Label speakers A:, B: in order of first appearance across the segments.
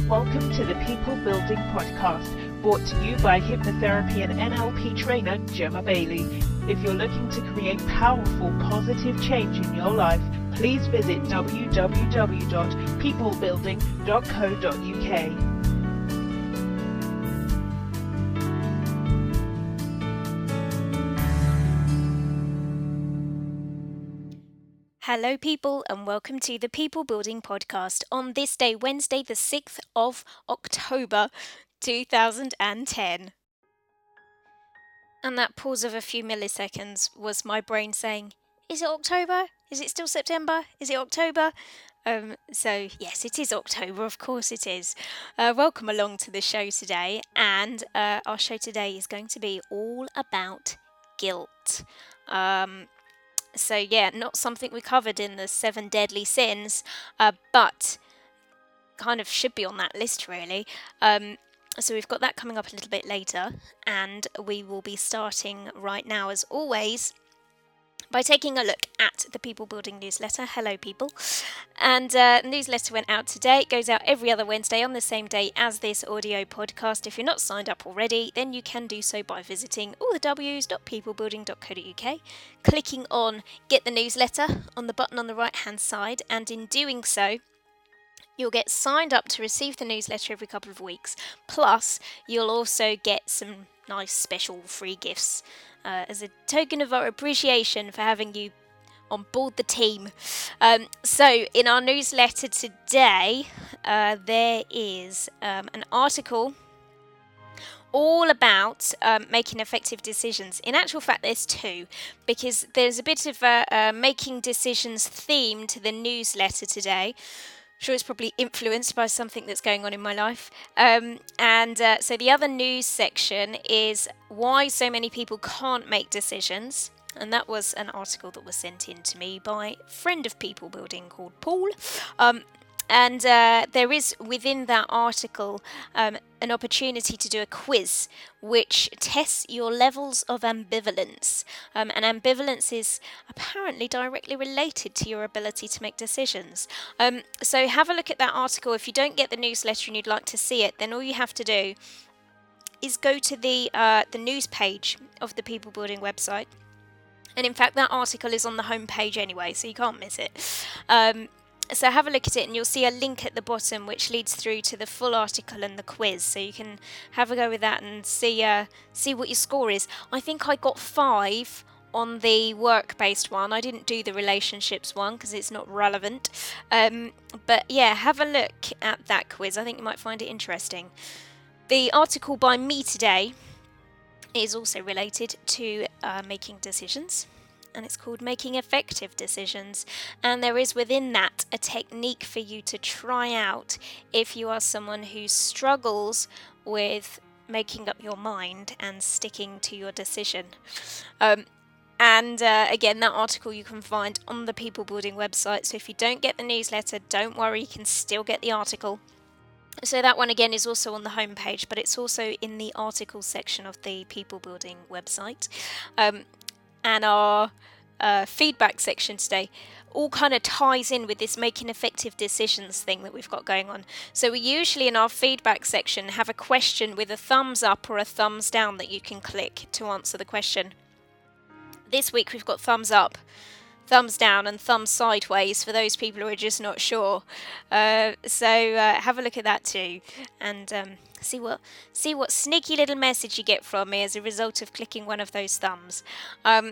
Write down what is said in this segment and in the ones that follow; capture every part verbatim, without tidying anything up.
A: Welcome to the People Building Podcast, brought to you by hypnotherapy and N L P trainer Gemma Bailey. If you're looking to create powerful, positive change in your life, please visit w w w dot people building dot co dot u k.
B: Hello people and welcome to the People Building Podcast on this day, Wednesday the sixth of October two thousand ten. And that pause of a few milliseconds was my brain saying, is it October? Is it still September? Is it October? Um, so yes, it is October, of course it is. Uh, welcome along to the show today, and uh, our show today is going to be all about guilt. Um... So yeah, not something we covered in the seven deadly sins, uh, but kind of should be on that list really. Um, so we've got that coming up a little bit later, and we will be starting right now as always by taking a look at the People Building newsletter. Hello people. And uh, newsletter went out today. It goes out every other Wednesday on the same day as this audio podcast. If you're not signed up already, then you can do so by visiting all the w's dot people building dot co dot u k, clicking on Get the Newsletter on the button on the right hand side, and in doing so, you'll get signed up to receive the newsletter every couple of weeks. Plus, you'll also get some nice special free gifts uh, as a token of our appreciation for having you on board the team. Um, so, in our newsletter today, uh, there is um, an article all about um, making effective decisions. In actual fact, there's two, because there's a bit of a, a making decisions theme to the newsletter today. I'm sure it's probably influenced by something that's going on in my life. Um, and uh, so the other news section is why so many people can't make decisions. And that was an article that was sent in to me by a friend of People Building called Paul. Um, and uh, there is within that article um, an opportunity to do a quiz which tests your levels of ambivalence. Um, and ambivalence is apparently directly related to your ability to make decisions. Um, so have a look at that article. If you don't get the newsletter and you'd like to see it, then all you have to do is go to the uh, the news page of the People Building website. And in fact, that article is on the home page anyway, so you can't miss it. Um, so have a look at it, and you'll see a link at the bottom which leads through to the full article and the quiz. So you can have a go with that and see uh, see what your score is. I think I got five on the work-based one. I didn't do the relationships one because it's not relevant. Um, but yeah, have a look at that quiz. I think you might find it interesting. The article by me today is also related to uh, making decisions, and it's called Making Effective Decisions, and there is within that a technique for you to try out if you are someone who struggles with making up your mind and sticking to your decision. Um, and uh, again, that article you can find on the People Building website, so if you don't get the newsletter, don't worry, you can still get the article. So that one again is also on the homepage, but it's also in the article section of the People Building website. Um, and our uh, feedback section today all kind of ties in with this making effective decisions thing that we've got going on. So we usually in our feedback section have a question with a thumbs up or a thumbs down that you can click to answer the question. This week we've got thumbs up, thumbs down and thumbs sideways for those people who are just not sure. Uh, so uh, have a look at that too, and um, see what see what sneaky little message you get from me as a result of clicking one of those thumbs. Um,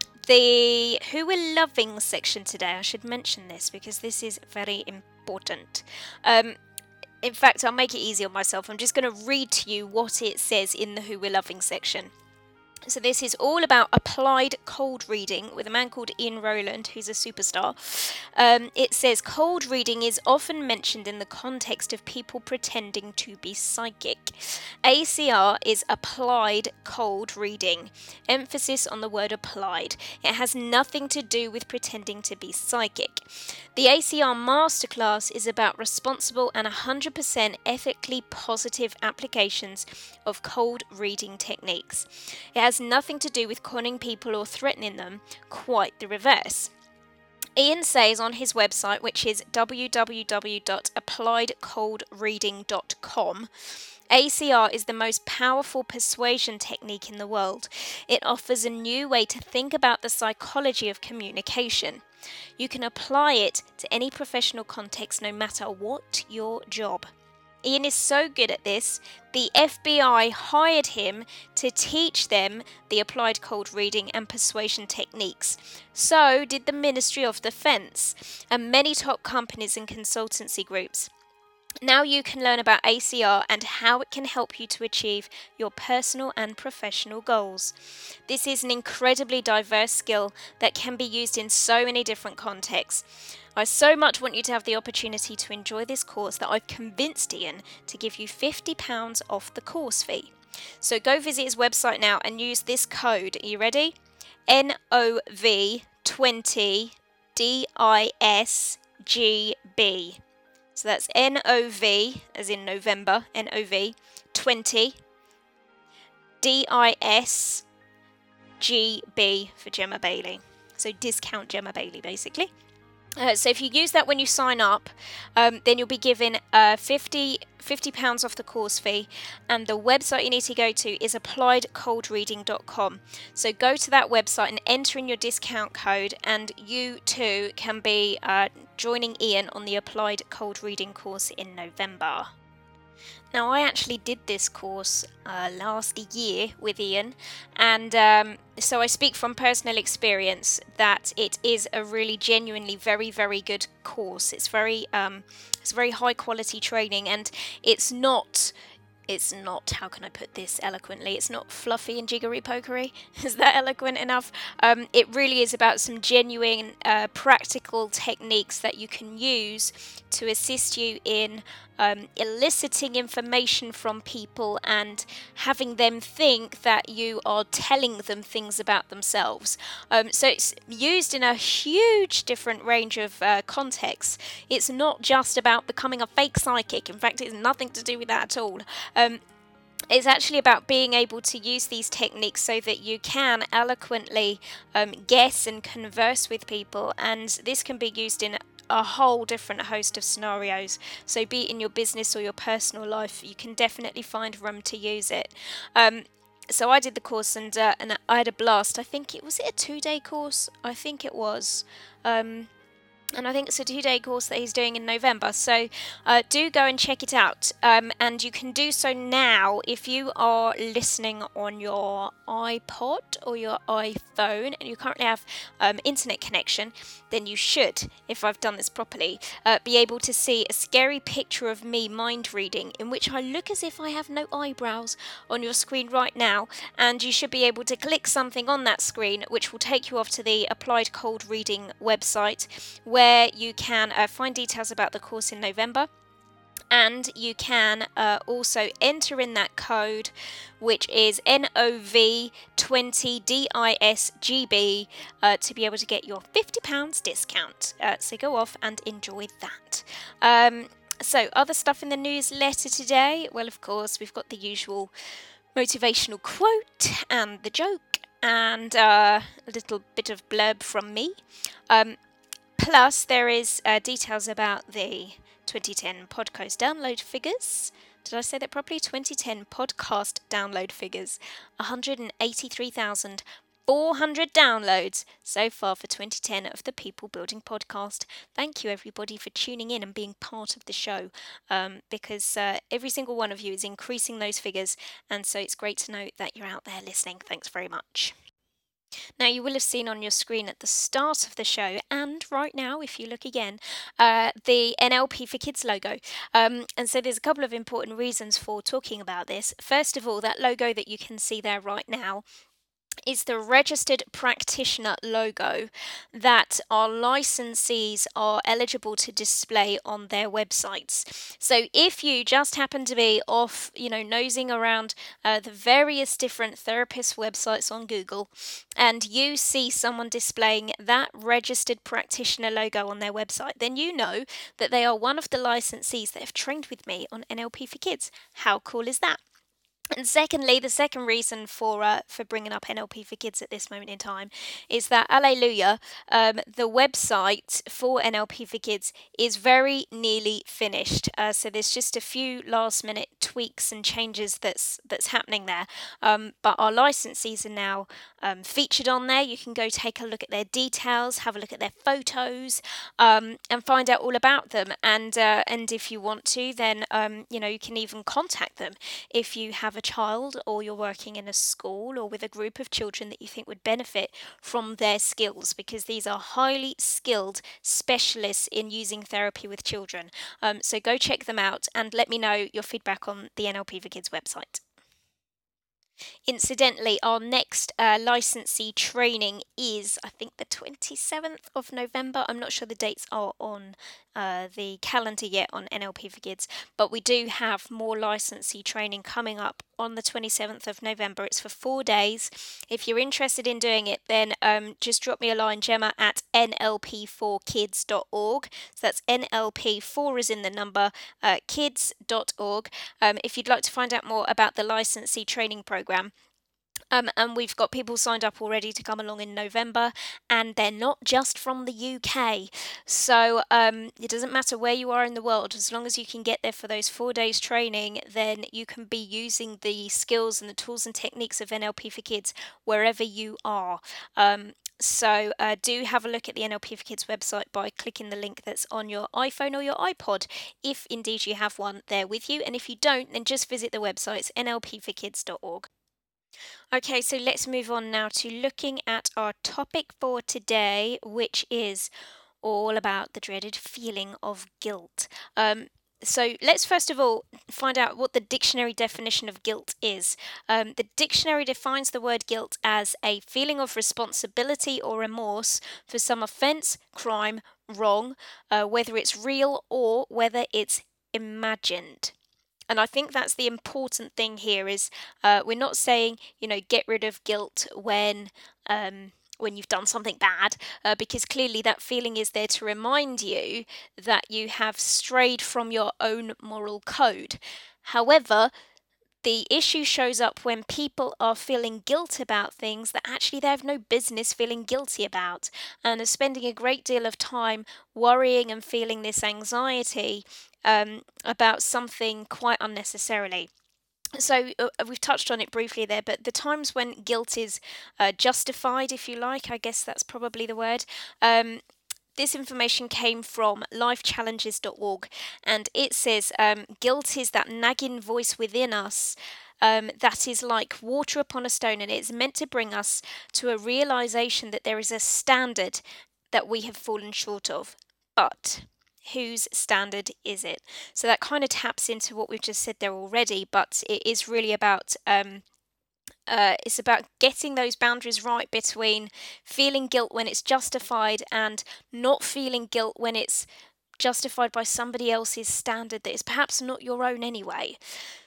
B: the Who We're Loving section today, I should mention this because this is very important. Um, in fact, I'll make it easy on myself. I'm just going to read to you what it says in the Who We're Loving section. So this is all about applied cold reading with a man called Ian Rowland, who's a superstar. Um, it says cold reading is often mentioned in the context of people pretending to be psychic. A C R is applied cold reading. Emphasis on the word applied. It has nothing to do with pretending to be psychic. The A C R Masterclass is about responsible and one hundred percent ethically positive applications of cold reading techniques. It has nothing to do with conning people or threatening them, quite the reverse. Ian says on his website, which is w w w dot applied cold reading dot com, A C R is the most powerful persuasion technique in the world. It offers a new way to think about the psychology of communication. You can apply it to any professional context, no matter what your job. Ian is so good at this, the F B I hired him to teach them the applied cold reading and persuasion techniques. So did the Ministry of Defense and many top companies and consultancy groups. Now you can learn about A C R and how it can help you to achieve your personal and professional goals. This is an incredibly diverse skill that can be used in so many different contexts. I so much want you to have the opportunity to enjoy this course that I've convinced Ian to give you fifty pounds off the course fee. So go visit his website now and use this code. Are you ready? N O V twenty D I S G B. So that's N O V, as in November, N O V, twenty, D I S G B for Gemma Bailey. So discount Gemma Bailey, basically. Uh, so if you use that when you sign up, um, then you'll be given uh, fifty pounds off the course fee, and the website you need to go to is applied cold reading dot com. So go to that website and enter in your discount code, and you too can be uh, joining Ian on the Applied Cold Reading course in November. Now, I actually did this course uh, last year with Ian, and um, so I speak from personal experience that it is a really genuinely very, very good course. It's very, um, it's very high quality training, and it's not, it's not, how can I put this eloquently? It's not fluffy and jiggery pokery. Is that eloquent enough? Um, it really is about some genuine uh, practical techniques that you can use to assist you in um, eliciting information from people and having them think that you are telling them things about themselves. Um, so it's used in a huge different range of uh, contexts. It's not just about becoming a fake psychic. In fact, it's nothing to do with that at all. Um, It's actually about being able to use these techniques so that you can eloquently um, guess and converse with people, and this can be used in a whole different host of scenarios. So be it in your business or your personal life, you can definitely find room to use it. Um, so I did the course, and uh, and I had a blast. I think it was it a two-day course. I think it was. Um, And I think it's a two-day course that he's doing in November. So uh, do go and check it out. Um, and you can do so now if you are listening on your iPod or your iPhone and you currently have um, internet connection, then you should, if I've done this properly, uh, be able to see a scary picture of me mind reading in which I look as if I have no eyebrows on your screen right now. And you should be able to click something on that screen which will take you off to the Applied Cold Reading website, where you can uh, find details about the course in November, and you can uh, also enter in that code, which is N O V twenty D I S G B, uh, to be able to get your fifty pounds discount. Uh, so go off and enjoy that. Um, so other stuff in the newsletter today, well, of course, we've got the usual motivational quote and the joke, and uh, a little bit of blurb from me. Um, Plus, there is uh, details about the twenty ten podcast download figures. Did I say that properly? twenty ten podcast download figures. one hundred eighty-three thousand four hundred downloads so far for twenty ten of the People Building Podcast. Thank you, everybody, for tuning in and being part of the show, um, because uh, every single one of you is increasing those figures, and so it's great to know that you're out there listening. Thanks very much. Now, you will have seen on your screen at the start of the show, and right now, if you look again, uh, the N L P for Kids logo. Um, and so there's a couple of important reasons for talking about this. First of all, that logo that you can see there right now is the registered practitioner logo that our licensees are eligible to display on their websites. So if you just happen to be off, you know, nosing around uh, the various different therapist websites on Google, and you see someone displaying that registered practitioner logo on their website, then you know that they are one of the licensees that have trained with me on N L P for Kids. How cool is that? And secondly, the second reason for uh, for bringing up N L P for Kids at this moment in time is that, Alleluia, um, the website for N L P for Kids is very nearly finished. Uh, so there's just a few last minute tweaks and changes that's that's happening there. Um, but our licensees are now um, featured on there. You can go take a look at their details, have a look at their photos, um, and find out all about them. And uh, and if you want to, then um, you know you can even contact them if you have a child or you're working in a school or with a group of children that you think would benefit from their skills, because these are highly skilled specialists in using therapy with children. Um, so go check them out and let me know your feedback on the N L P for Kids website. Incidentally, our next uh, licensee training is, I think, the twenty-seventh of November. I'm not sure the dates are on uh, the calendar yet on N L P for Kids, but we do have more licensee training coming up on the twenty-seventh of November. It's for four days. If you're interested in doing it, then um, just drop me a line, Gemma, at N L P four kids dot org. So that's N L P four is in the number, uh, kids dot org. Um, if you'd like to find out more about the licensee training program. Um, and we've got people signed up already to come along in November, and they're not just from the U K. So um, it doesn't matter where you are in the world, as long as you can get there for those four days training, then you can be using the skills and the tools and techniques of N L P for Kids wherever you are. Um, so uh, do have a look at the N L P for Kids website by clicking the link that's on your iPhone or your iPod, if indeed you have one there with you. And if you don't, then just visit the website. It's N L P for kids dot org. Okay, so let's move on now to looking at our topic for today, which is all about the dreaded feeling of guilt. Um, so let's first of all find out what the dictionary definition of guilt is. Um, the dictionary defines the word guilt as a feeling of responsibility or remorse for some offence, crime, wrong, uh, whether it's real or whether it's imagined. And I think that's the important thing here is uh, we're not saying, you know, get rid of guilt when um, when you've done something bad, uh, because clearly that feeling is there to remind you that you have strayed from your own moral code. However, the issue shows up when people are feeling guilt about things that actually they have no business feeling guilty about, and are spending a great deal of time worrying and feeling this anxiety um, about something quite unnecessarily. So uh, we've touched on it briefly there, but the times when guilt is uh, justified, if you like, I guess that's probably the word. Um, this information came from life challenges dot org, and it says um, guilt is that nagging voice within us um, that is like water upon a stone, and it's meant to bring us to a realization that there is a standard that we have fallen short of. But whose standard is it? So that kind of taps into what we've just said there already, but it is really about um, uh, it's about getting those boundaries right between feeling guilt when it's justified and not feeling guilt when it's justified by somebody else's standard that is perhaps not your own anyway.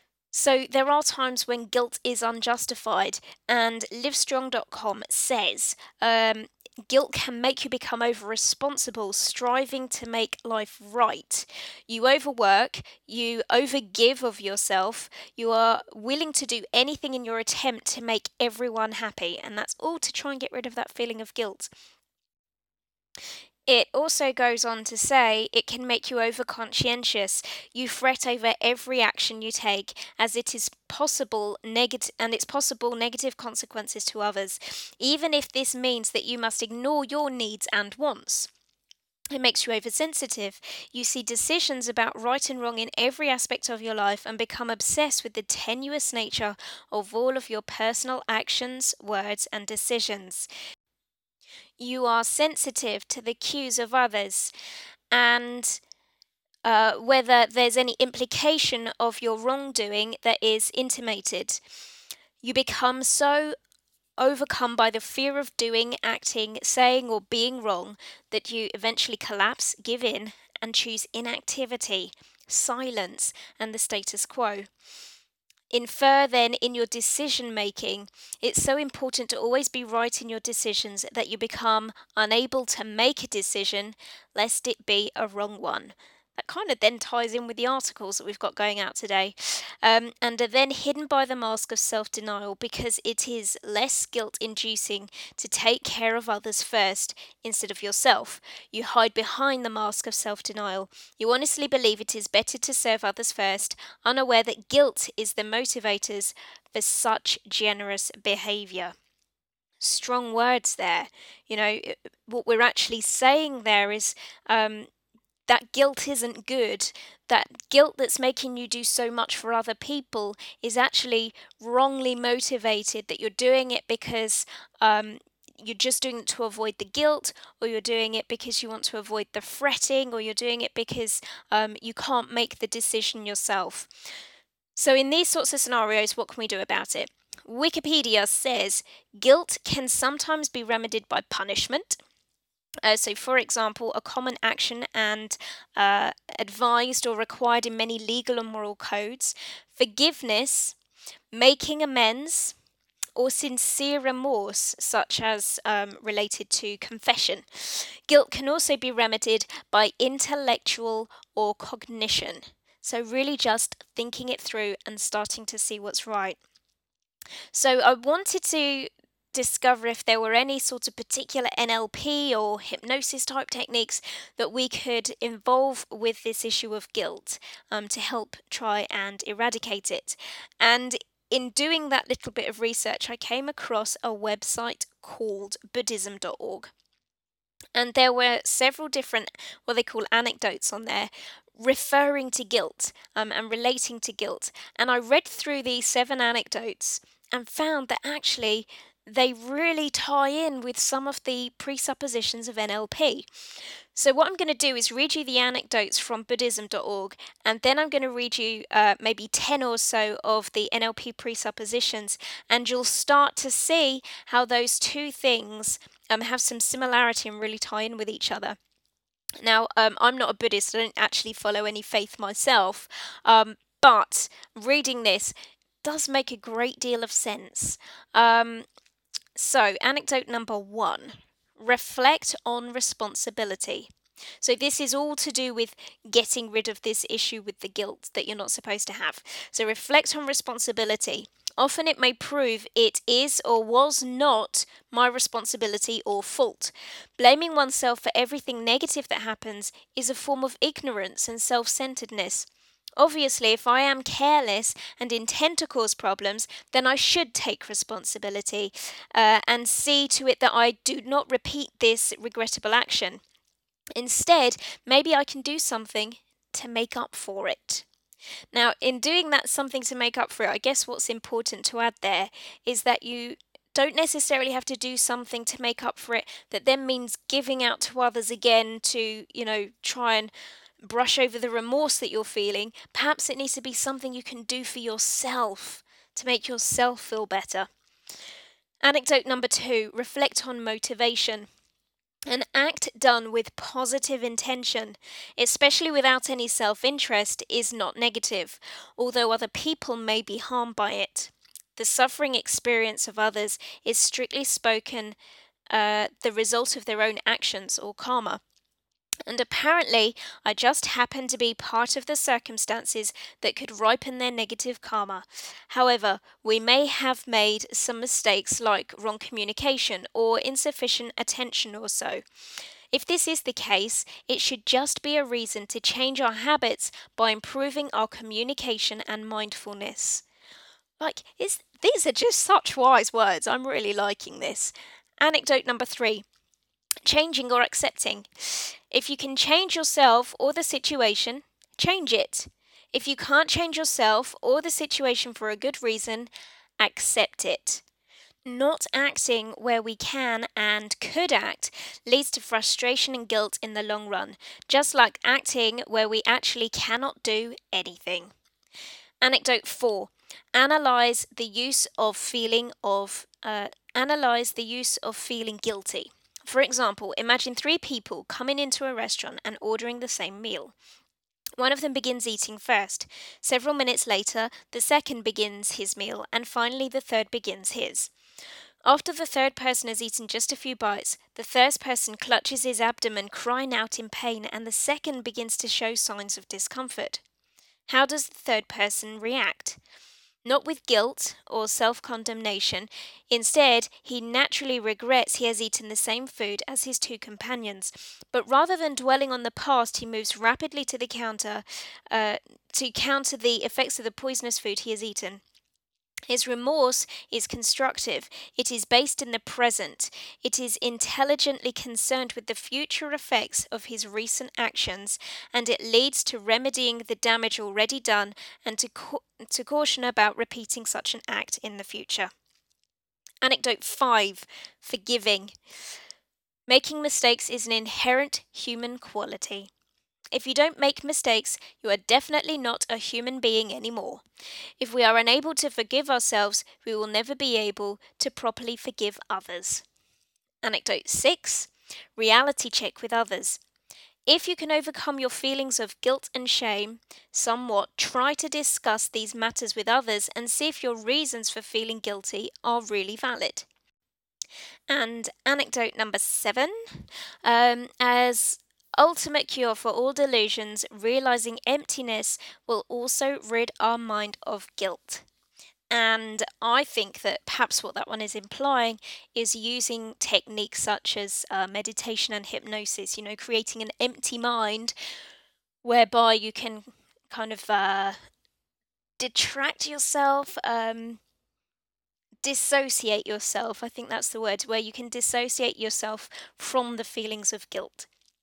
B: So there are times when guilt is unjustified, and livestrong dot com says um, guilt can make you become over responsible, striving to make life right. You overwork, you overgive of yourself, you are willing to do anything in your attempt to make everyone happy, and that's all to try and get rid of that feeling of guilt. It also goes on to say it can make you over conscientious. You fret over every action you take, as it is possible negative and it's possible negative consequences to others, even if this means that you must ignore your needs and wants. It makes you oversensitive. You see decisions about right and wrong in every aspect of your life and become obsessed with the tenuous nature of all of your personal actions, words, and decisions. You are sensitive to the cues of others and uh, whether there's any implication of your wrongdoing that is intimated. You become so overcome by the fear of doing, acting, saying, or being wrong that you eventually collapse, give in, and choose inactivity, silence, and the status quo. Infer then in your decision making, it's so important to always be right in your decisions that you become unable to make a decision lest it be a wrong one. That kind of then ties in with the articles that we've got going out today, um, and are then hidden by the mask of self denial because it is less guilt inducing to take care of others first instead of yourself. You hide behind the mask of self denial. You honestly believe it is better to serve others first, unaware that guilt is the motivators for such generous behavior. Strong words there. You know, what we're actually saying there is um, that guilt isn't good. That guilt that's making you do so much for other people is actually wrongly motivated, that you're doing it because um, you're just doing it to avoid the guilt, or you're doing it because you want to avoid the fretting, or you're doing it because um, you can't make the decision yourself. So, in these sorts of scenarios, what can we do about it? Wikipedia says guilt can sometimes be remedied by punishment. Uh, so, for example, a common action and uh, advised or required in many legal and moral codes, forgiveness, making amends, or sincere remorse, such as um, related to confession. Guilt can also be remedied by intellectual or cognition. So, really just thinking it through and starting to see what's right. So, I wanted to discover if there were any sort of particular N L P or hypnosis type techniques that we could involve with this issue of guilt um, to help try and eradicate it. And in doing that little bit of research, I came across a website called Buddhism dot org. And there were several different, what they call anecdotes on there, referring to guilt um, and relating to guilt. And I read through these seven anecdotes and found that actually they really tie in with some of the presuppositions of N L P. So what I'm going to do is read you the anecdotes from Buddhism dot org, and then I'm going to read you uh, maybe ten or so of the N L P presuppositions, and you'll start to see how those two things um, have some similarity and really tie in with each other. Now, um, I'm not a Buddhist, I don't actually follow any faith myself, um, but reading this does make a great deal of sense. Um, so, anecdote number one, reflect on responsibility. So, this is all to do with getting rid of this issue with the guilt that you're not supposed to have. So, reflect on responsibility. Often it may prove it is or was not my responsibility or fault. Blaming oneself for everything negative that happens is a form of ignorance and self centeredness. Obviously, if I am careless and intend to cause problems, then I should take responsibility uh, and see to it that I do not repeat this regrettable action. Instead, maybe I can do something to make up for it. Now, in doing that something to make up for it, I guess what's important to add there is that you don't necessarily have to do something to make up for it that then means giving out to others again to, you know, try and brush over the remorse that you're feeling. Perhaps it needs to be something you can do for yourself to make yourself feel better. Anecdote number two, reflect on motivation. An act done with positive intention, especially without any self-interest, is not negative, although other people may be harmed by it. The suffering experience of others is strictly spoken uh, the result of their own actions or karma. And apparently, I just happened to be part of the circumstances that could ripen their negative karma. However, we may have made some mistakes like wrong communication or insufficient attention or so. If this is the case, it should just be a reason to change our habits by improving our communication and mindfulness. Like, is these are just such wise words. I'm really liking this. Anecdote number three. Changing or accepting. If you can change yourself or the situation, change it. If you can't change yourself or the situation for a good reason, accept it. Not acting where we can and could act leads to frustration and guilt in the long run, just like acting where we actually cannot do anything. Anecdote four. Analyze the use of feeling of uh, analyze the use of feeling guilty. For example, imagine three people coming into a restaurant and ordering the same meal. One of them begins eating first. Several minutes later, the second begins his meal, and finally the third begins his. After the third person has eaten just a few bites, the first person clutches his abdomen, crying out in pain, and the second begins to show signs of discomfort. How does the third person react? Not with guilt or self condemnation. Instead, he naturally regrets he has eaten the same food as his two companions. But rather than dwelling on the past, he moves rapidly to the counter uh, to counter the effects of the poisonous food he has eaten. His remorse is constructive. It is based in the present. It is intelligently concerned with the future effects of his recent actions, and it leads to remedying the damage already done and to, ca- to caution about repeating such an act in the future. Anecdote five, forgiving. Making mistakes is an inherent human quality. If you don't make mistakes, you are definitely not a human being anymore. If we are unable to forgive ourselves, we will never be able to properly forgive others. Anecdote six, reality check with others. If you can overcome your feelings of guilt and shame somewhat, try to discuss these matters with others and see if your reasons for feeling guilty are really valid. And anecdote number seven, um, as ultimate cure for all delusions, realizing emptiness will also rid our mind of guilt. And I think that perhaps what that one is implying is using techniques such as uh, meditation and hypnosis, you know, creating an empty mind whereby you can kind of uh, detract yourself, um, dissociate yourself. I think that's the word, where you can dissociate yourself from the feelings of guilt.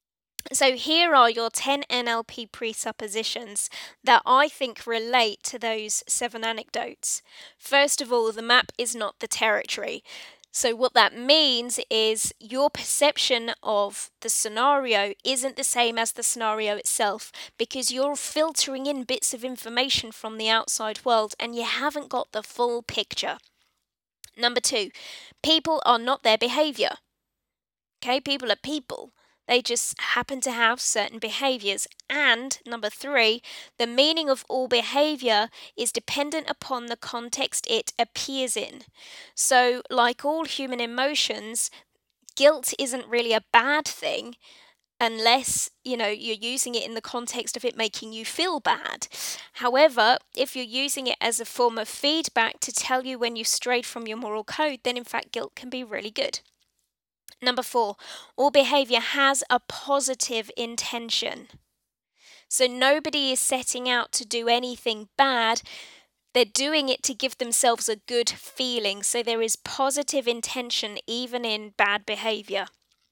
B: So here are your ten N L P presuppositions that I think relate to those seven anecdotes. First of all, the map is not the territory. So what that means is your perception of the scenario isn't the same as the scenario itself, because you're filtering in bits of information from the outside world and you haven't got the full picture. Number two, people are not their behavior. Okay, people are people. They just happen to have certain behaviors. And number three, the meaning of all behavior is dependent upon the context it appears in. So, like all human emotions, guilt isn't really a bad thing unless, you know, you're using it in the context of it making you feel bad. However, if you're using it as a form of feedback to tell you when you've strayed from your moral code, then in fact guilt can be really good. Number four, all behavior has a positive intention. So nobody is setting out to do anything bad. They're doing it to give themselves a good feeling. So there is positive intention even in bad behavior.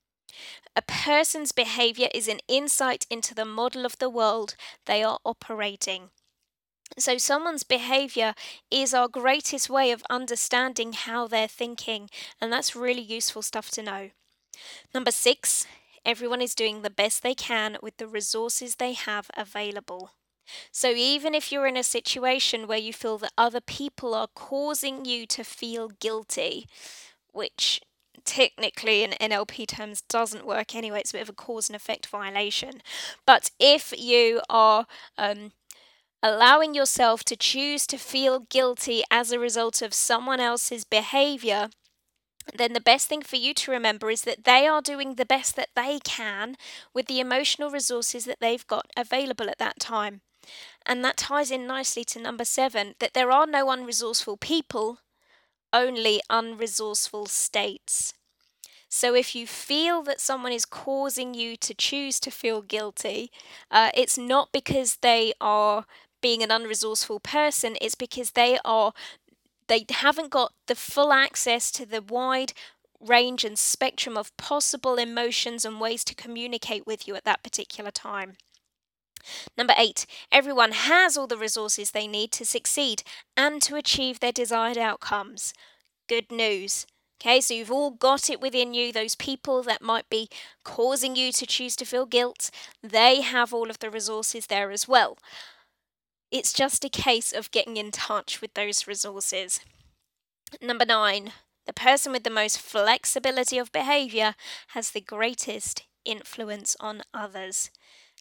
B: A person's behavior is an insight into the model of the world they are operating. So someone's behavior is our greatest way of understanding how they're thinking, and that's really useful stuff to know. Number six, everyone is doing the best they can with the resources they have available. So even if you're in a situation where you feel that other people are causing you to feel guilty, which technically in N L P terms doesn't work anyway, it's a bit of a cause and effect violation. But if you are um, allowing yourself to choose to feel guilty as a result of someone else's behavior, then the best thing for you to remember is that they are doing the best that they can with the emotional resources that they've got available at that time. And that ties in nicely to number seven, that there are no unresourceful people, only unresourceful states. So if you feel that someone is causing you to choose to feel guilty, uh, it's not because they are being an unresourceful person, it's because they are they haven't got the full access to the wide range and spectrum of possible emotions and ways to communicate with you at that particular time. Number eight, everyone has all the resources they need to succeed and to achieve their desired outcomes. Good news. Okay, so you've all got it within you. Those people that might be causing you to choose to feel guilt, they have all of the resources there as well. It's just a case of getting in touch with those resources. Number nine, the person with the most flexibility of behavior has the greatest influence on others.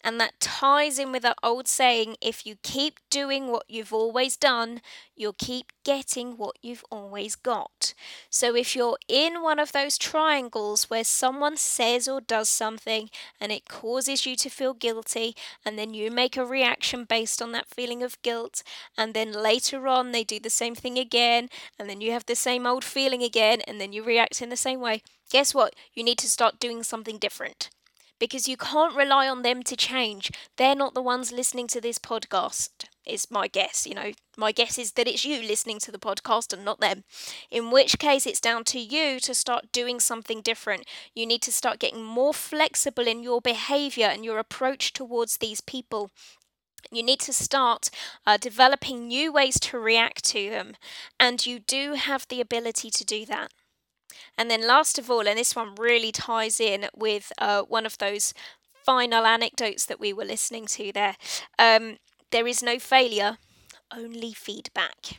B: And that ties in with that old saying, if you keep doing what you've always done, you'll keep getting what you've always got. So if you're in one of those triangles where someone says or does something and it causes you to feel guilty, and then you make a reaction based on that feeling of guilt, and then later on they do the same thing again, and then you have the same old feeling again, and then you react in the same way, guess what? You need to start doing something different. Because you can't rely on them to change. They're not the ones listening to this podcast, is my guess. You know, my guess is that it's you listening to the podcast and not them. In which case, it's down to you to start doing something different. You need to start getting more flexible in your behavior and your approach towards these people. You need to start uh, developing new ways to react to them. And you do have the ability to do that. And then last of all, and this one really ties in with uh, one of those final anecdotes that we were listening to there, um, there is no failure, only feedback.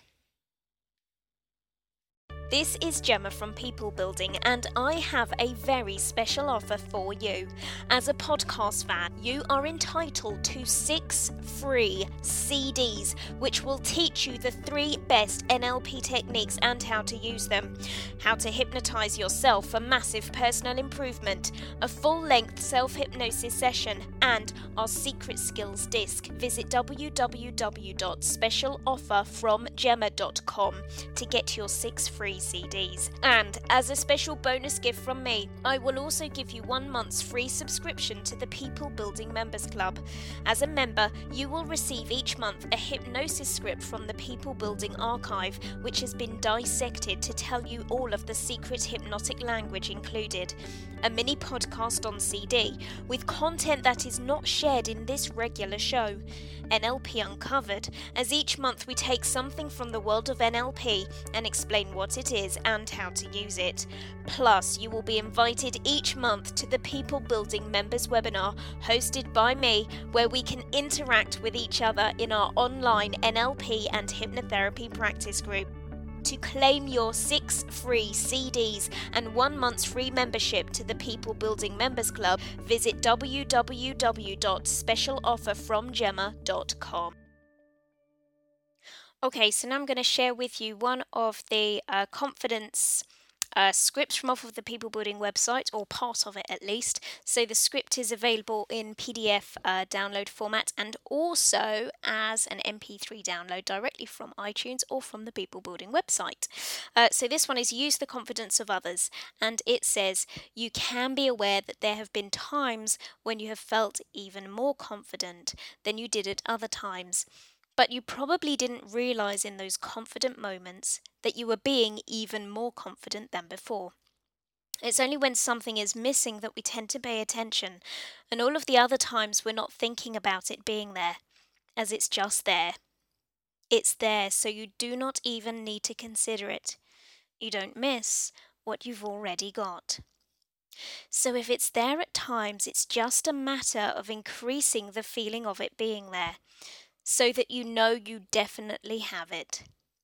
B: This is Gemma from People Building, and I have a very special offer for you. As a podcast fan, you are entitled to six free C Ds, which will teach you the three best N L P techniques and how to use them. How to hypnotize yourself for massive personal improvement, a full-length self-hypnosis session, and our secret skills disc. Visit w w w dot special offer from gemma dot com to get your six free C Ds. And as a special bonus gift from me, I will also give you one month's free subscription to the People Building Members Club. As a member, you will receive each month a hypnosis script from the People Building Archive, which has been dissected to tell you all of the secret hypnotic language included. A mini podcast on C D with content that is not shared in this regular show. N L P Uncovered, as each month we take something from the world of N L P and explain what it is and how to use it. Plus, you will be invited each month to the People Building Members webinar hosted by me, where we can interact with each other in our online N L P and hypnotherapy practice group. To claim your six free C Ds and one month's free membership to the People Building Members Club, visit w w w dot special offer from gemma dot com. Okay, so now I'm going to share with you one of the uh, confidence uh, scripts from off of the People Building website, or part of it at least. So the script is available in P D F uh, download format and also as an M P three download directly from iTunes or from the People Building website. Uh, so this one is Use the Confidence of Others, and it says, you can be aware that there have been times when you have felt even more confident than you did at other times. But you probably didn't realize in those confident moments that you were being even more confident than before. It's only when something is missing that we tend to pay attention, and all of the other times we're not thinking about it being there, as it's just there. It's there, so you do not even need to consider it. You don't miss what you've already got. So if it's there at times, it's just a matter of increasing the feeling of it being there, so that you know you definitely have it.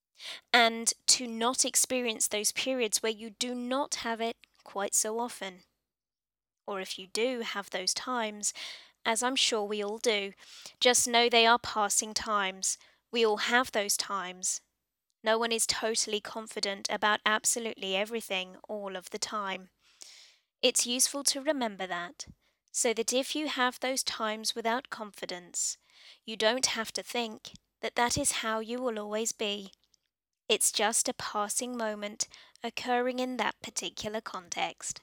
B: And to not experience those periods where you do not have it quite so often. Or if you do have those times, as I'm sure we all do, just know they are passing times. We all have those times. No one is totally confident about absolutely everything all of the time. It's useful to remember that, so that if you have those times without confidence, you don't have to think that that is how you will always be. It's just a passing moment occurring in that particular context.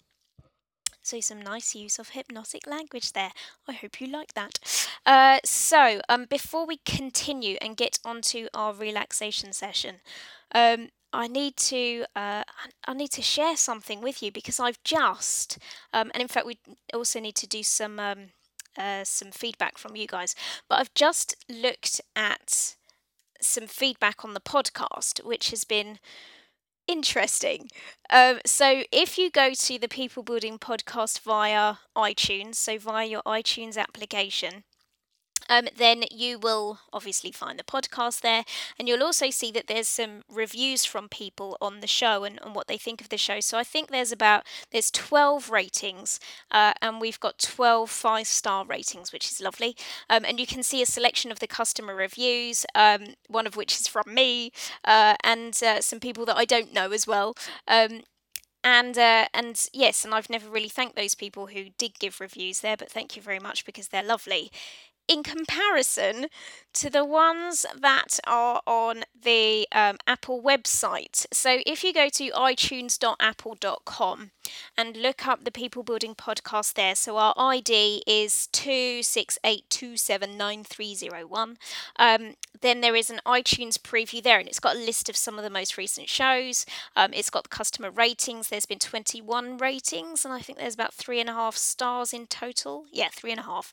B: So some nice use of hypnotic language there. I hope you like that. Uh, so um, before we continue and get onto our relaxation session, um, I need to uh, I need to share something with you, because I've just um, and in fact we also need to do some um, uh, some feedback from you guys. But I've just looked at some feedback on the podcast, which has been interesting. Um, so if you go to the People Building podcast via iTunes, so via your iTunes application, Um, then you will obviously find the podcast there, and you'll also see that there's some reviews from people on the show and, and what they think of the show. So I think there's about there's twelve ratings, uh, and we've got twelve five-star ratings, which is lovely. Um, and you can see a selection of the customer reviews, um, one of which is from me, uh, and uh, some people that I don't know as well. Um, and uh, and yes, and I've never really thanked those people who did give reviews there, but thank you very much because they're lovely in comparison to the ones that are on the um, Apple website. So if you go to i tunes dot apple dot com and look up the People Building Podcast there, so our I D is two six eight two seven nine three zero one, um, then there is an iTunes preview there, and it's got a list of some of the most recent shows. Um, it's got the customer ratings. There's been twenty-one ratings, and I think there's about three and a half stars in total. Yeah, three and a half.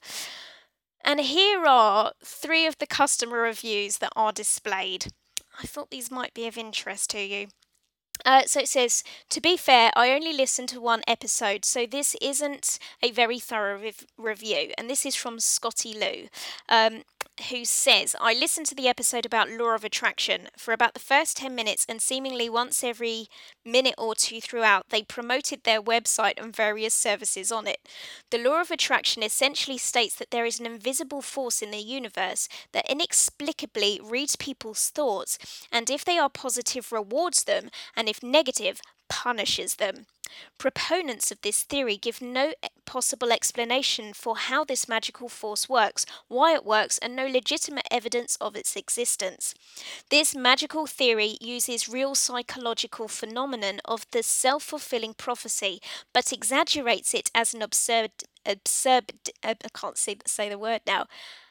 B: And here are three of the customer reviews that are displayed. I thought these might be of interest to you. Uh, so it says, to be fair, I only listened to one episode, so this isn't a very thorough rev- review. And this is from Scotty Lou, um, who says, I listened to the episode about Law of Attraction for about the first ten minutes, and seemingly once every minute or two throughout, they promoted their website and various services on it. The Law of Attraction essentially states that there is an invisible force in the universe that inexplicably reads people's thoughts, and if they are positive, rewards them, and if negative, punishes them. Proponents of this theory give no possible explanation for how this magical force works, why it works, and no legitimate evidence of its existence. This magical theory uses real psychological phenomenon of the self-fulfilling prophecy, but exaggerates it as an absurd, absurd, I can't say, say the word now,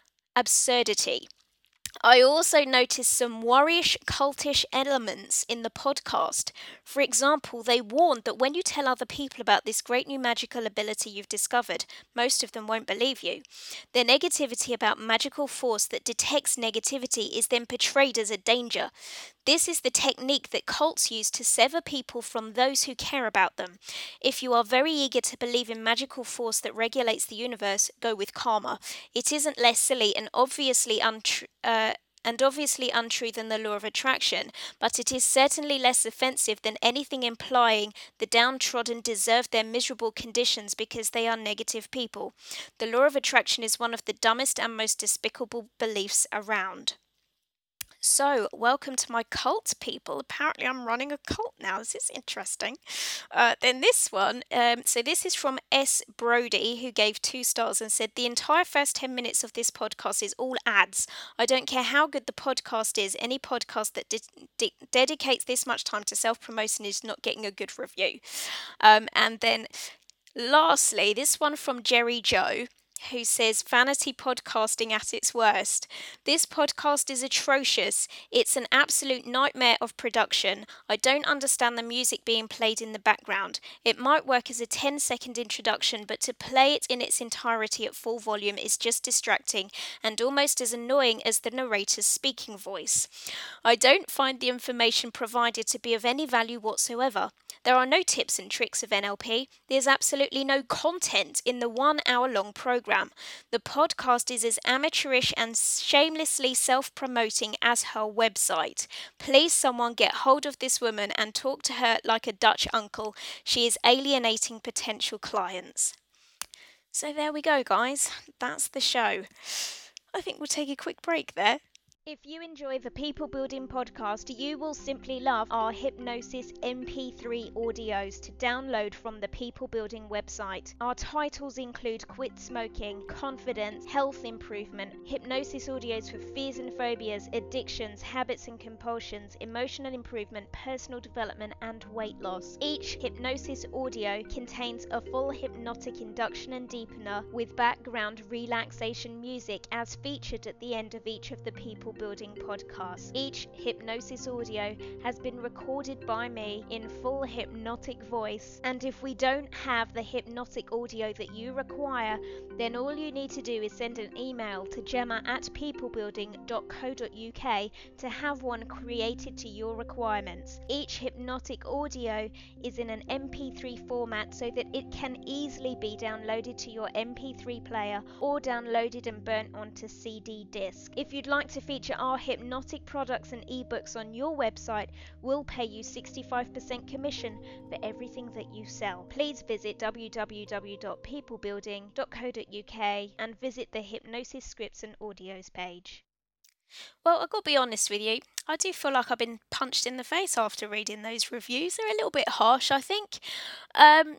B: absurdity. I also noticed some worryish, cultish elements in the podcast. For example, they warned that when you tell other people about this great new magical ability you've discovered, most of them won't believe you. Their negativity about magical force that detects negativity is then portrayed as a danger. This is the technique that cults use to sever people from those who care about them. If you are very eager to believe in magical force that regulates the universe, go with karma. It isn't less silly and obviously untrue. Uh, and obviously untrue than the law of attraction, but it is certainly less offensive than anything implying the downtrodden deserve their miserable conditions because they are negative people. The law of attraction is one of the dumbest and most despicable beliefs around. So, welcome to my cult, people. Apparently, I'm running a cult now. This is interesting. Uh, then this one, um, so this is from S. Brody, who gave two stars and said, the entire first ten minutes of this podcast is all ads. I don't care how good the podcast is. Any podcast that de- de- dedicates this much time to self-promotion is not getting a good review. Um, and then, lastly, this one from Jerry Joe, who says, vanity podcasting at its worst. This podcast is atrocious. It's an absolute nightmare of production. I don't understand the music being played in the background. It might work as a ten second introduction, but to play it in its entirety at full volume is just distracting and almost as annoying as the narrator's speaking voice. I don't find the information provided to be of any value whatsoever. There are no tips and tricks of N L P. There's absolutely no content in the one hour long program. The podcast is as amateurish and shamelessly self-promoting as her website. Please someone get hold of this woman and talk to her like a Dutch uncle. She is alienating potential clients. So there we go, guys. That's the show. I think we'll take a quick break there. If you enjoy the People Building Podcast, you will simply love our Hypnosis M P three audios to download from the People Building website. Our titles include Quit Smoking, Confidence, Health Improvement, Hypnosis audios for fears and phobias, addictions, habits and compulsions, emotional improvement, personal development and weight loss. Each Hypnosis audio contains a full hypnotic induction and deepener with background relaxation music as featured at the end of each of the People People Building podcast. Each hypnosis audio has been recorded by me in full hypnotic voice, and if we don't have the hypnotic audio that you require, then all you need to do is send an email to gemma at peoplebuilding dot co dot uk to have one created to your requirements. Each hypnotic audio is in an M P three format so that it can easily be downloaded to your M P three player or downloaded and burnt onto C D disc. If you'd like to feature our hypnotic products and ebooks on your website, we'll pay you sixty-five percent commission for everything that you sell. Please visit w w w dot peoplebuilding dot co dot uk and visit the Hypnosis Scripts and Audios page. Well, I've got to be honest with you, I do feel like I've been punched in the face after reading those reviews. They're a little bit harsh, I think. Um,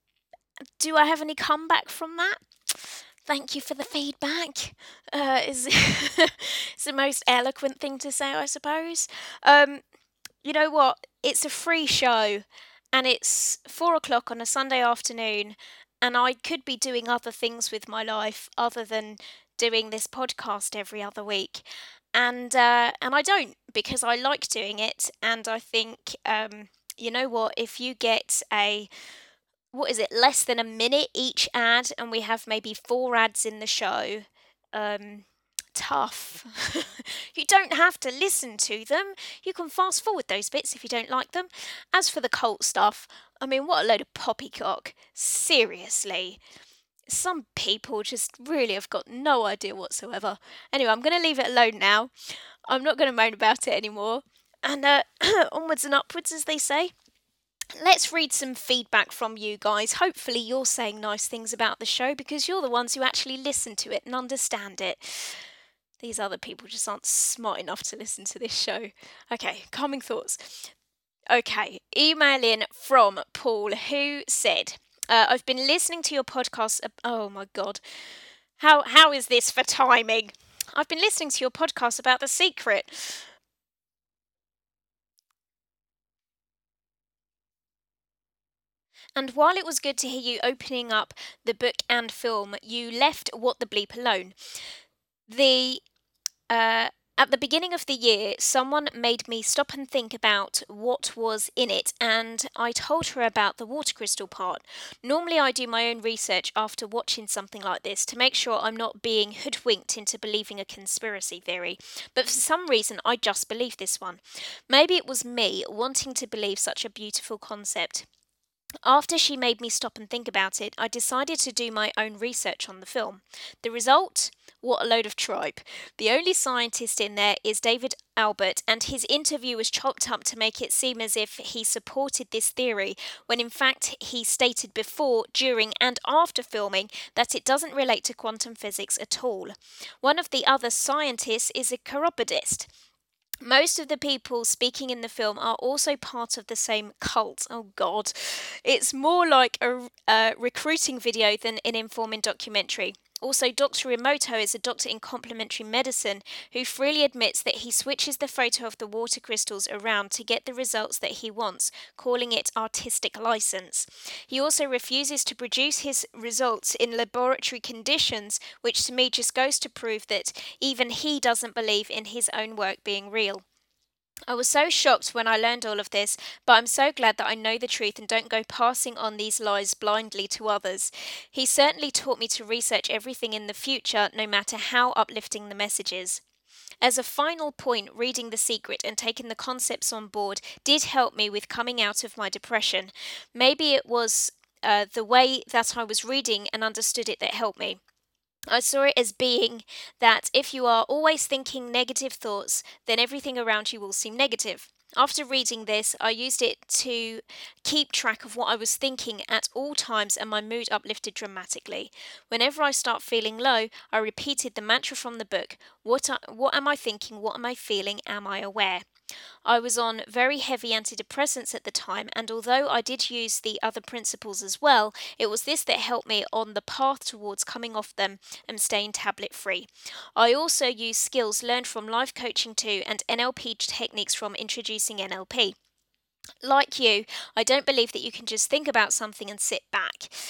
B: do I have any comeback from that? Thank you for the feedback. Uh, is it's the most eloquent thing to say, I suppose. Um, you know what? It's a free show, and it's four o'clock on a Sunday afternoon, and I could be doing other things with my life other than doing this podcast every other week, and uh, and I don't, because I like doing it, and I think um, you know what? If you get a what is it, less than a minute each ad, and we have maybe four ads in the show, um, tough. You don't have to listen to them. You can fast forward those bits if you don't like them. As for the cult stuff, I mean, what a load of poppycock. Seriously. Some people just really have got no idea whatsoever. Anyway, I'm going to leave it alone now. I'm not going to moan about it anymore. And uh, onwards and upwards, as they say. Let's read some feedback from you guys. Hopefully you're saying nice things about the show because you're the ones who actually listen to it and understand it. These other people just aren't smart enough to listen to this show. Okay, calming thoughts. Okay, email in from Paul, who said, uh, I've been listening to your podcast. Ab- oh my God. How How is this for timing? I've been listening to your podcast about The Secret. And while it was good to hear you opening up the book and film, you left What the Bleep alone. The uh, at the beginning of the year, someone made me stop and think about what was in it, and I told her about the water crystal part. Normally, I do my own research after watching something like this to make sure I'm not being hoodwinked into believing a conspiracy theory. But for some reason, I just believed this one. Maybe it was me wanting to believe such a beautiful concept. After she made me stop and think about it, I decided to do my own research on the film. The result? What a load of tripe. The only scientist in there is David Albert, and his interview was chopped up to make it seem as if he supported this theory, when in fact he stated before, during, and after filming that it doesn't relate to quantum physics at all. One of the other scientists is a chiropodist. Most of the people speaking in the film are also part of the same cult. Oh God. It's more like a, a recruiting video than an informing documentary. Also, Doctor Emoto is a doctor in complementary medicine who freely admits that he switches the photo of the water crystals around to get the results that he wants, calling it artistic license. He also refuses to produce his results in laboratory conditions, which to me just goes to prove that even he doesn't believe in his own work being real. I was so shocked when I learned all of this, but I'm so glad that I know the truth and don't go passing on these lies blindly to others. He certainly taught me to research everything in the future, no matter how uplifting the message is. As a final point, reading The Secret and taking the concepts on board did help me with coming out of my depression. Maybe it was uh, the way that I was reading and understood it that helped me. I saw it as being that if you are always thinking negative thoughts, then everything around you will seem negative. After reading this, I used it to keep track of what I was thinking at all times, and my mood uplifted dramatically. Whenever I start feeling low, I repeated the mantra from the book. What, I, what am I thinking? What am I feeling? Am I aware? I was on very heavy antidepressants at the time, and although I did use the other principles as well, it was this that helped me on the path towards coming off them and staying tablet free. I also use skills learned from life coaching too, and N L P techniques from Introducing N L P. Like you, I don't believe that you can just think about something and sit back.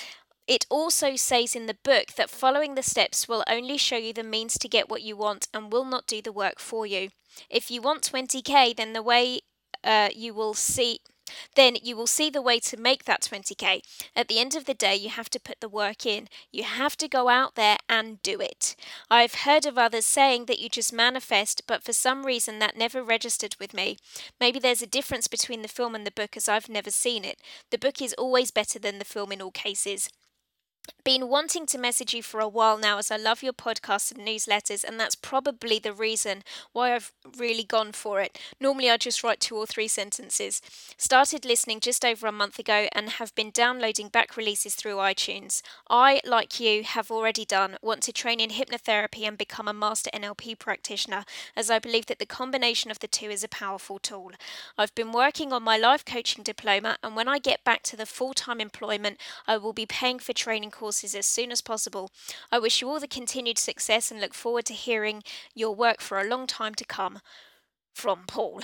B: It also says in the book that following the steps will only show you the means to get what you want and will not do the work for you. If you want twenty K, then the way uh, you will see then you will see the way to make that twenty K. At the end of the day, you have to put the work in. You have to go out there and do it. I've heard of others saying that you just manifest, but for some reason that never registered with me. Maybe there's a difference between the film and the book, as I've never seen it. The book is always better than the film in all cases. Been wanting to message you for a while now, as I love your podcasts and newsletters, and that's probably the reason why I've really gone for it. Normally I just write two or three sentences. Started listening just over a month ago and have been downloading back releases through iTunes. I, like you, have already done, want to train in hypnotherapy and become a master N L P practitioner, as I believe that the combination of the two is a powerful tool. I've been working on my life coaching diploma, and when I get back to the full-time employment, I will be paying for training courses as soon as possible. I wish you all the continued success and look forward to hearing your work for a long time to come. From Paul.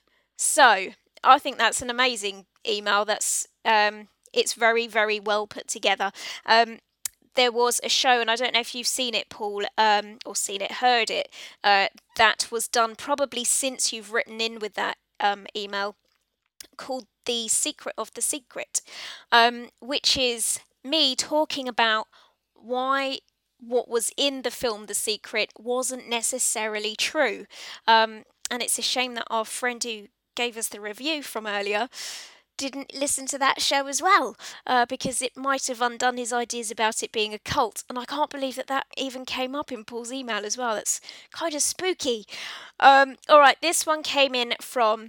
B: So, I think that's an amazing email. That's um, it's very, very well put together. Um, there was a show, and I don't know if you've seen it, Paul, um, or seen it, heard it, uh, that was done probably since you've written in with that um, email, called The Secret of the Secret, um, which is me talking about why what was in the film The Secret wasn't necessarily true. Um, and it's a shame that our friend who gave us the review from earlier didn't listen to that show as well, uh, because it might have undone his ideas about it being a cult. And I can't believe that that even came up in Paul's email as well. That's kind of spooky. Um, all right, this one came in from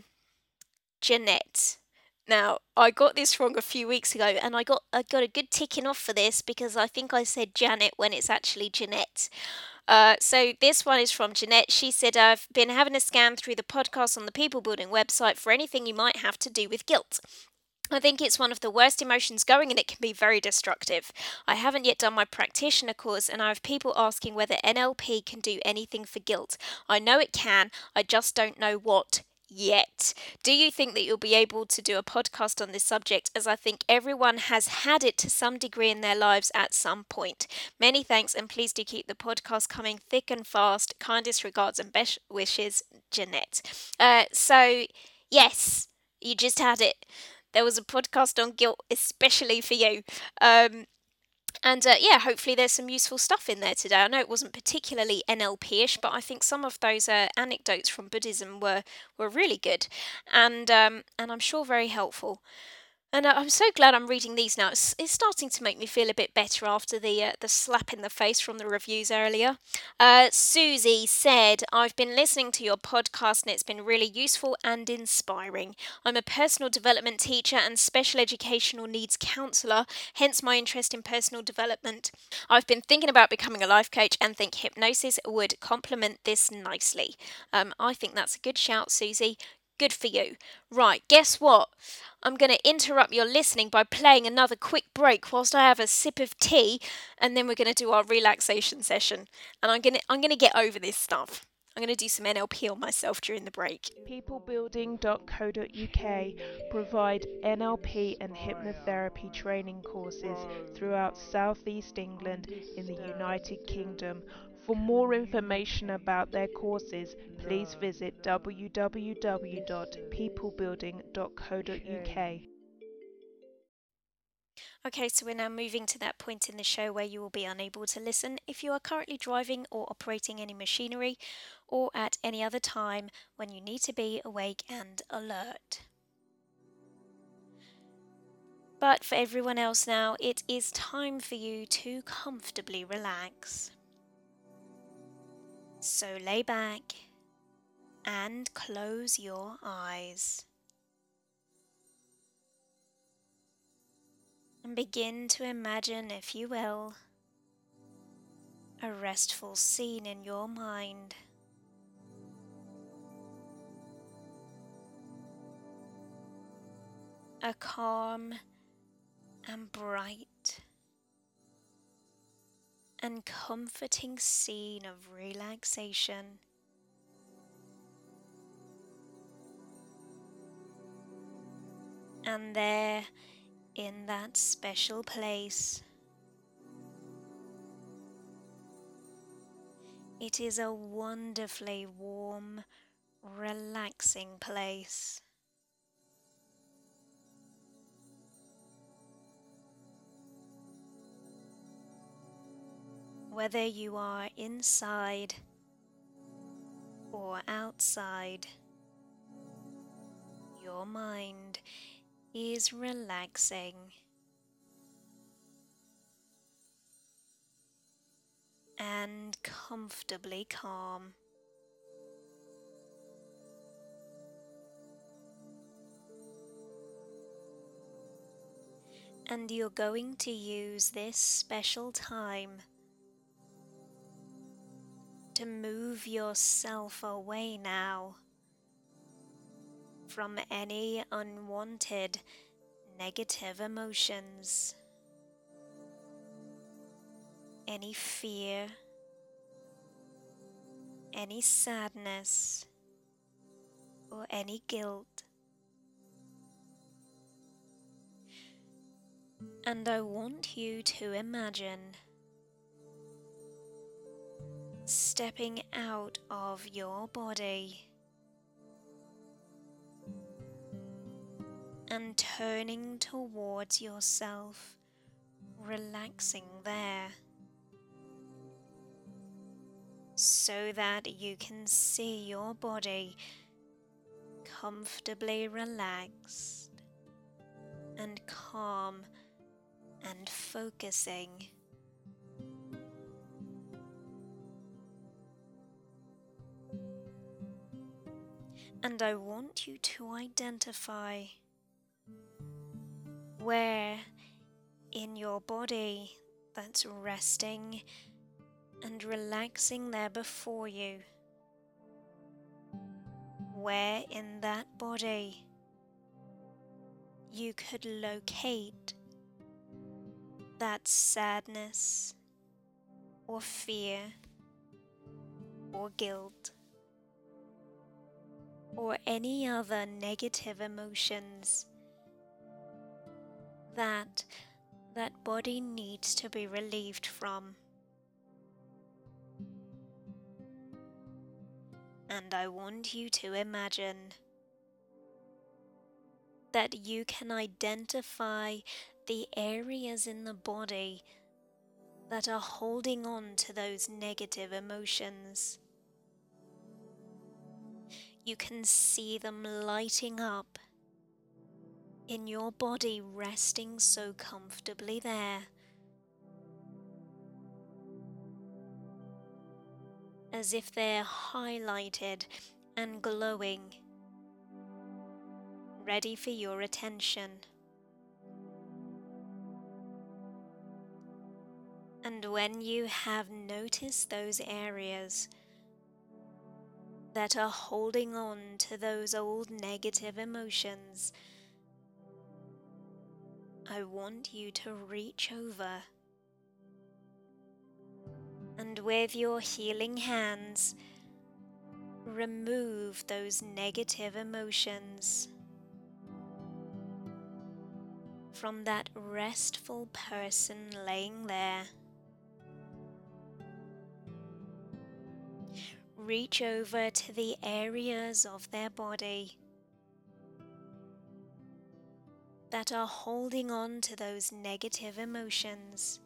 B: Jeanette. Now, I got this wrong a few weeks ago, and I got I got a good ticking off for this because I think I said Janet when it's actually Jeanette. Uh, so this one is from Jeanette. She said, I've been having a scan through the podcast on the People Building website for anything you might have to do with guilt. I think it's one of the worst emotions going, and it can be very destructive. I haven't yet done my practitioner course, and I have people asking whether N L P can do anything for guilt. I know it can, I just don't know what yet. Do you think that you'll be able to do a podcast on this subject, as I think everyone has had it to some degree in their lives at some point? Many thanks, and please do keep the podcast coming thick and fast. Kindest regards and best wishes, Jeanette. Uh, so, yes, you just had it. There was a podcast on guilt especially for you. Um, and uh, yeah, hopefully there's some useful stuff in there today. I know it wasn't particularly N L P-ish, but I think some of those uh, anecdotes from Buddhism were, were really good, and um, and I'm sure very helpful. And uh, I'm so glad I'm reading these now. It's, it's starting to make me feel a bit better after the uh, the slap in the face from the reviews earlier. Uh, Susie said, I've been listening to your podcast and it's been really useful and inspiring. I'm a personal development teacher and special educational needs counsellor, hence my interest in personal development. I've been thinking about becoming a life coach and think hypnosis would complement this nicely. Um, I think that's a good shout, Susie. Good for you. Right, guess what? I'm going to interrupt your listening by playing another quick break whilst I have a sip of tea, and then we're going to do our relaxation session. And I'm going to I'm going to get over this stuff. I'm going to do some N L P on myself during the break.
A: people building dot co dot U K provide N L P and hypnotherapy training courses throughout Southeast England in the United Kingdom. For more information about their courses, please visit w w w dot people building dot co dot U K.
B: Okay, so we're now moving to that point in the show where you will be unable to listen if you are currently driving or operating any machinery, or at any other time when you need to be awake and alert. But for everyone else now, it is time for you to comfortably relax. So lay back and close your eyes. And begin to imagine, if you will, a restful scene in your mind. A calm and bright and comforting scene of relaxation. And there, in that special place, It is a wonderfully warm, relaxing place. Whether you are inside or outside, your mind is relaxing and comfortably calm. And you're going to use this special time to move yourself away now from any unwanted negative emotions, any fear, any sadness, or any guilt. And I want you to imagine stepping out of your body and turning towards yourself, relaxing there, so that you can see your body comfortably relaxed and calm and focusing. And I want you to identify where in your body that's resting and relaxing there before you, where in that body you could locate that sadness or fear or guilt or any other negative emotions that that body needs to be relieved from. And I want you to imagine that you can identify the areas in the body that are holding on to those negative emotions. You can see them lighting up in your body, resting so comfortably there, as if they're highlighted and glowing, ready for your attention. And when you have noticed those areas that are holding on to those old negative emotions, I want you to reach over and with your healing hands, remove those negative emotions from that restful person laying there. Reach over to the areas of their body that are holding on to those negative emotions,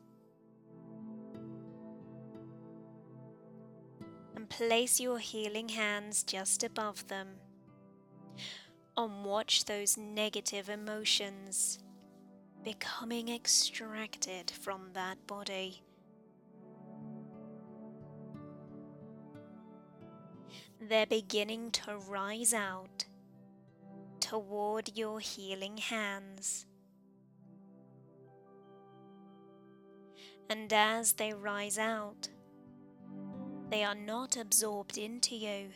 B: and place your healing hands just above them, and watch those negative emotions becoming extracted from that body. They're beginning to rise out toward your healing hands. And as they rise out, they are not absorbed into you,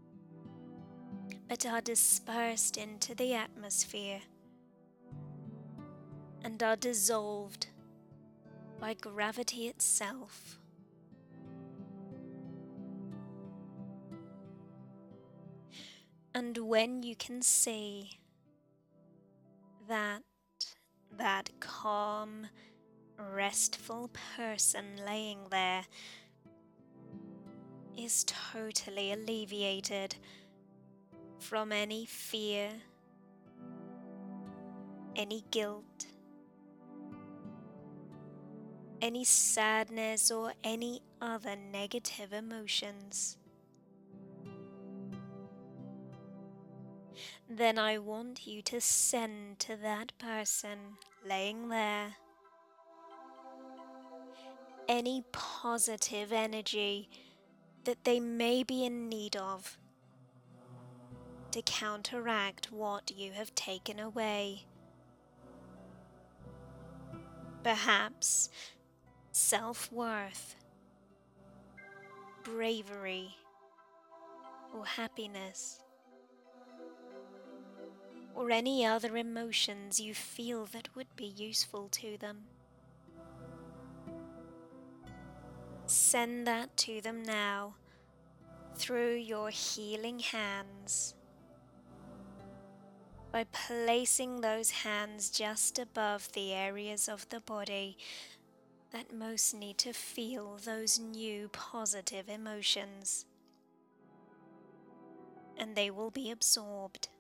B: but are dispersed into the atmosphere and are dissolved by gravity itself. And when you can see that that calm, restful person laying there is totally alleviated from any fear, any guilt, any sadness, or any other negative emotions. Then I want you to send to that person laying there any positive energy that they may be in need of to counteract what you have taken away. Perhaps self-worth, bravery, or happiness, or any other emotions you feel that would be useful to them. Send that to them now through your healing hands by placing those hands just above the areas of the body that most need to feel those new positive emotions, and they will be absorbed.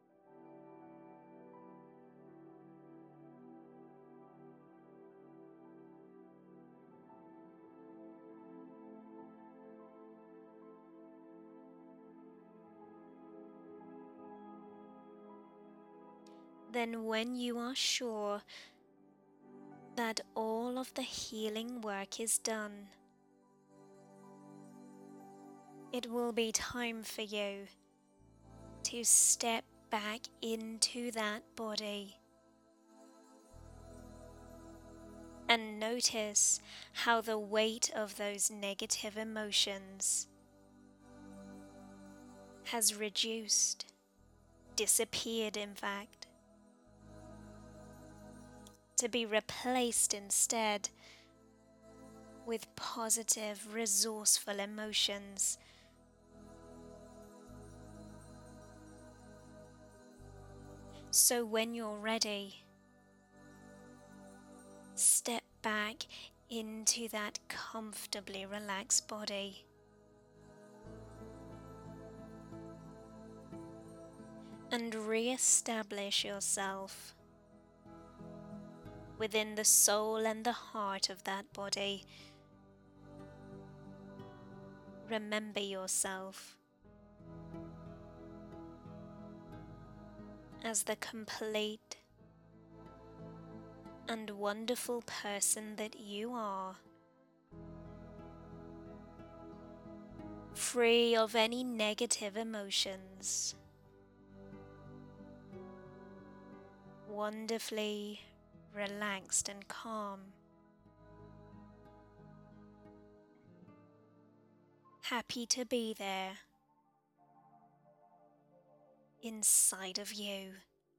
B: Then when you are sure that all of the healing work is done, it will be time for you to step back into that body and notice how the weight of those negative emotions has reduced, disappeared in fact, to be replaced instead with positive, resourceful emotions. So when you're ready, step back into that comfortably relaxed body. And re-establish yourself within the soul and the heart of that body. Remember yourself as the complete and wonderful person that you are, free of any negative emotions, wonderfully relaxed and calm, happy to be there inside of you.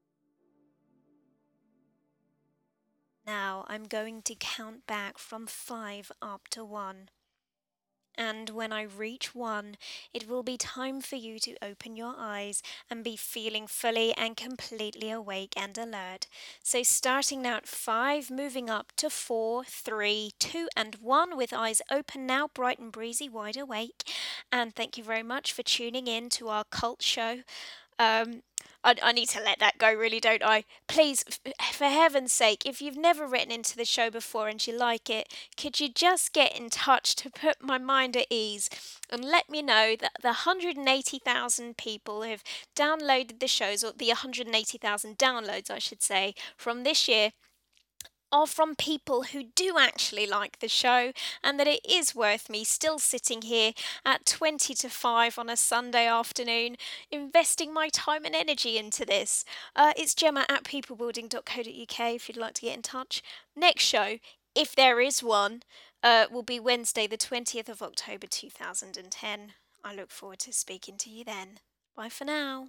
B: Now I'm going to count back from five up to one. And when I reach one, it will be time for you to open your eyes and be feeling fully and completely awake and alert. So starting now at five, moving up to four, three, two, and one, with eyes open now, bright and breezy, wide awake. And thank you very much for tuning in to our cult show. Um, I, I need to let that go, really, don't I? Please, f- for heaven's sake, if you've never written into the show before and you like it, could you just get in touch to put my mind at ease and let me know that the one hundred eighty thousand people who have downloaded the shows, or the one hundred eighty thousand downloads, I should say, from this year, are from people who do actually like the show, and that it is worth me still sitting here at twenty to five on a Sunday afternoon investing my time and energy into this. Uh, it's Gemma at peoplebuilding dot co dot uk if you'd like to get in touch. Next show, if there is one, uh, will be Wednesday the twentieth of October two thousand ten. I look forward to speaking to you then. Bye for now.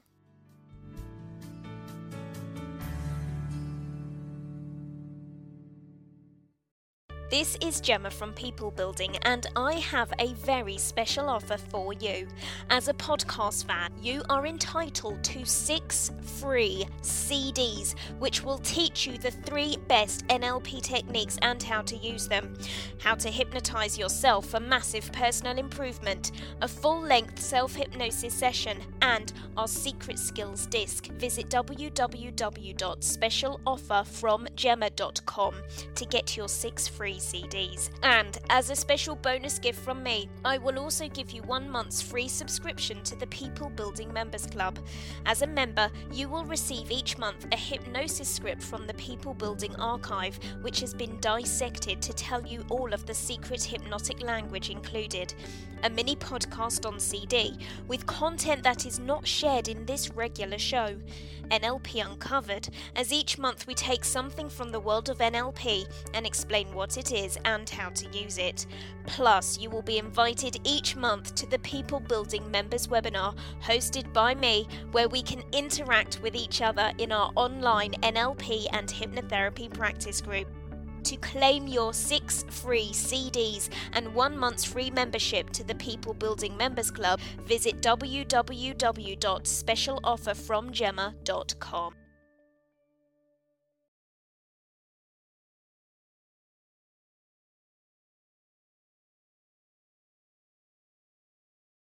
B: This is Gemma from People Building, and I have a very special offer for you. As a podcast fan, you are entitled to six free C Ds, which will teach you the three best N L P techniques and how to use them. How to hypnotize yourself for massive personal improvement, a full-length self-hypnosis session, and our secret skills disc. Visit w w w dot special offer from gemma dot com to get your six free C Ds. And as a special bonus gift from me, I will also give you one month's free subscription to the People Building Members Club. As a member, you will receive each month a hypnosis script from the People Building Archive, which has been dissected to tell you all of the secret hypnotic language included. A mini podcast on C D with content that is not shared in this regular show. N L P Uncovered, as each month we take something from the world of N L P and explain what it is and how to use it. Plus, you will be invited each month to the People Building Members Webinar hosted by me, where we can interact with each other in our online N L P and hypnotherapy practice group. To claim your six free C Ds and one month's free membership to the People Building Members Club, visit w w w dot special offer from gemma dot com.